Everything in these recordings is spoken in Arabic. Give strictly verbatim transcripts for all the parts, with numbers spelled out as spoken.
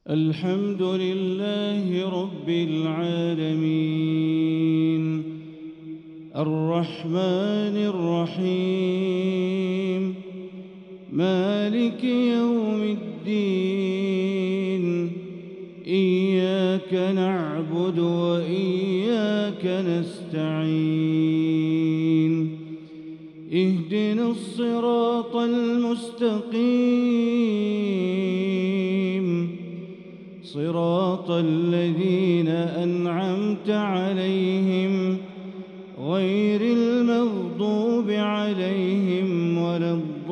الحمد لله رب العالمين الرحمن الرحيم مالك يوم الدين إياك نعبد وإياك نستعين اهدنا الصراط المستقيم صراط الذين أنعمت عليهم غير المغضوب عليهم ولا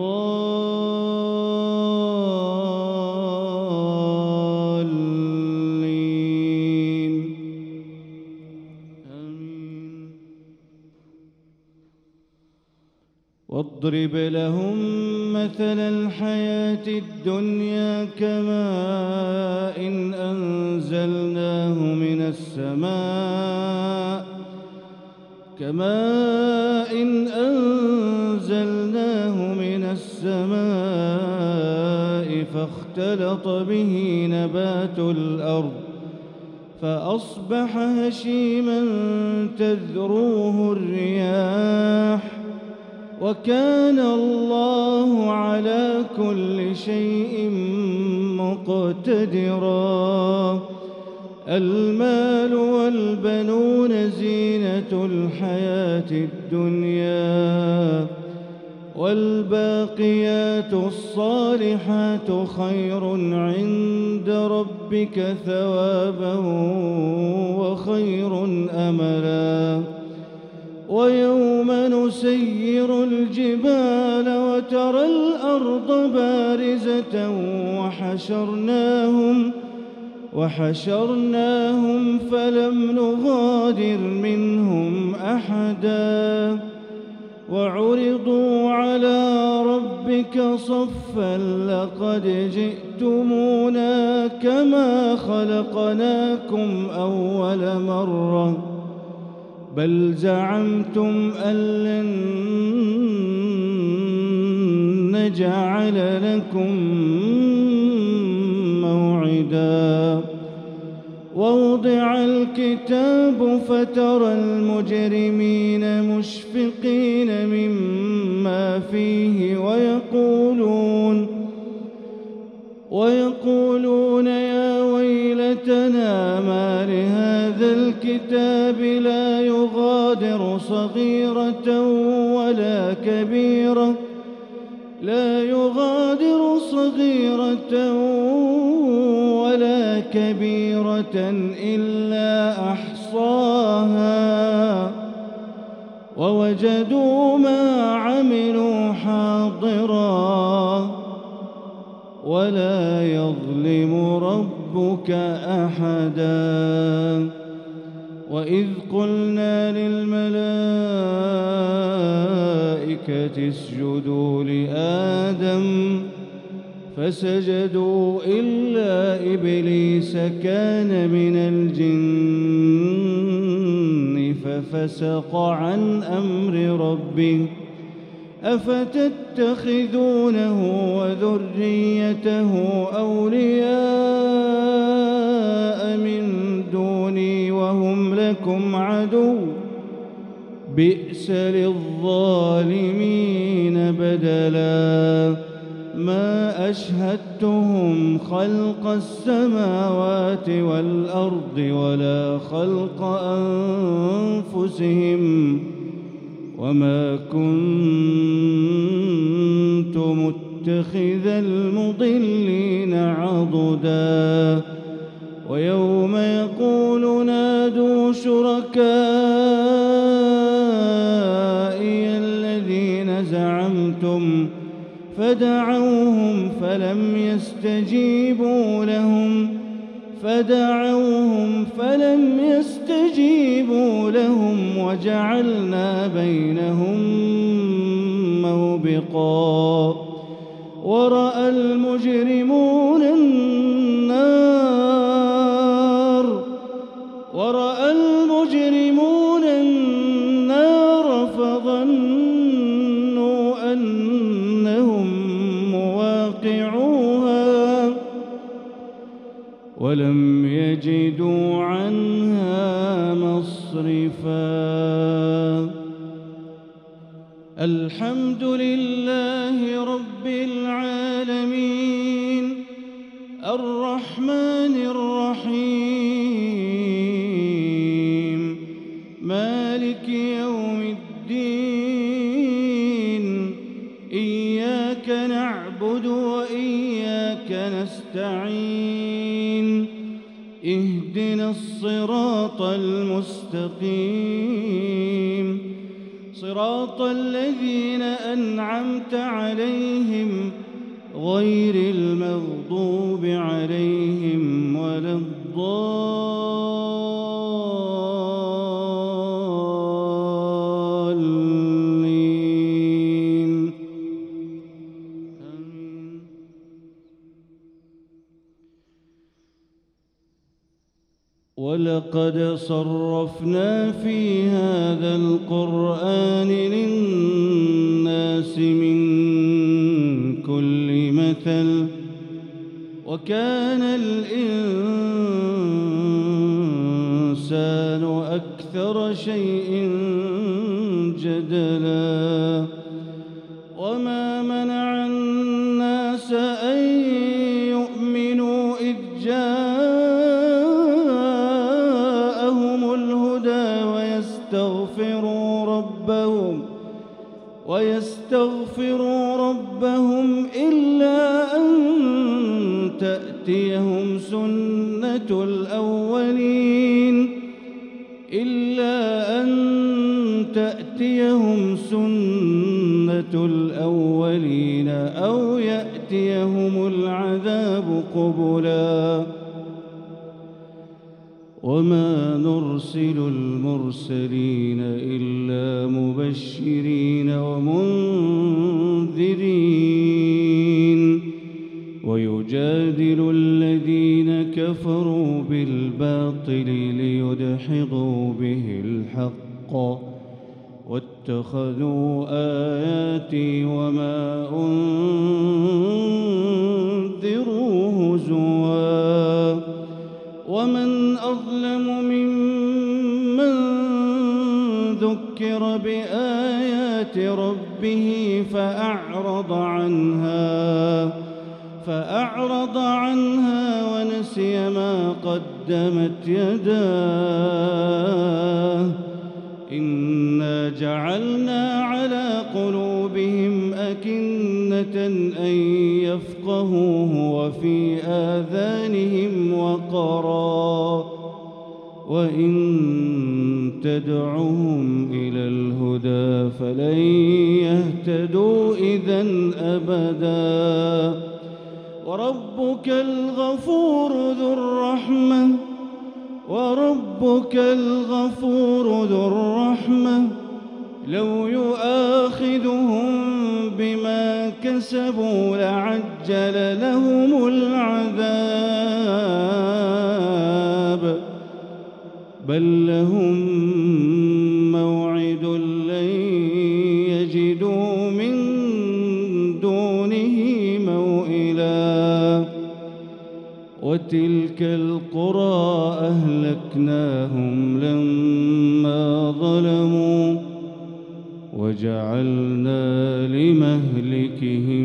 الضالين آمين. واضرب لهم مثل الحياة الدنيا كماء إن أنزلناه من السماء كماء إن أنزلناه من السماء فاختلط به نبات الأرض فأصبح هشيما تذروه الرياح وكان الله على كل شيء مقتدرا. المال والبنون زينة الحياة الدنيا والباقيات الصالحات خير عند ربك ثوابا وخير أملا. ويوم نسير الجبال وترى الأرض بارزة وحشرناهم وحشرناهم فلم نغادر منهم أحدا وعرضوا على ربك صفا لقد جئتمونا كما خلقناكم أول مرة بل زعمتم أن لن نجعل لكم موعدا. ووضع الكتاب فترى المجرمين مشفقين مما فيه ويقولون ويقولون يا ويلتنا ما لهذا الكتاب لا يغادر صغيرة ولا كبيرة لا يغادر صغيرة ولا كبيرة إلا أحصاها ووجدوا ما عملوا حاضرا ولا يظلم ربك أحدا. وإذ قلنا للملائكة اسجدوا لآدم فسجدوا إلا إبليس كان من الجن ففسق عن أمر ربه أفتتخذونه وذريته أولياء من دوني وهم لكم عدو بئس للظالمين بدلا. ما أشهدتهم خلق السماوات والأرض ولا خلق أنفسهم وما كنت متخذ المضلين عضدا. ويوم يقول نادوا شركائي الذين زعمتم فدعوهم فلم يستجيبوا لهم فدعوهم فلم يستجيبوا لهم وجعلنا بينهم موبقا. ورأى المجرمون النار ورأى المجرمون النار فظنوا أنهم مواقعوها ولم يجدوا عنها مصرفا. الحمد لله رب العالمين الرحمن الرحيم مالك يوم الدين إياك نعبد وإياك نستعين اهدنا الصراط المستقيم صراط الذين أنعمت عليهم غير المغضوب عليهم ولا الضالين آمين. ولقد صرفنا في هذا القرآن للناس من كل مثل وكان الإنسان أكثر شيء جدلا. وما منع الناس أن يؤمنوا إذ جاءهم الهدى ويستغفروا ربهم ويستغفروا ربهم إلا أن تأتيهم سنة الأولين إلا أن تأتيهم سنة الأولين أو يأتيهم العذاب قبلا. وما نرسل المرسلين إلا مبشرين ومنذرين ويجادل الذين كفروا بالباطل ليدحضوا به الحق واتخذوا آياتي وما أنذروا هزوا. ومن أظلم ممن ذكر بآيات ربه فأعرض عنها فأعرض عنها ونسي ما قدمت يداه إنا جعلنا على قلوبهم أكنة أن يفقهوه وفي آذانهم وقرا وإن تدعهم إلى الهدى فلن يهتدوا إذن أبدا. وربك الغفور ذو الرحمة وربك الغفور ذو الرحمة لو يؤاخذهم بما كسبوا لعجل لهم العذاب بل لهم موعد لن يجدوا من دونه موئلا. وتلك القرى أهلكناهم لما ظلموا وجعلنا لمهلكهم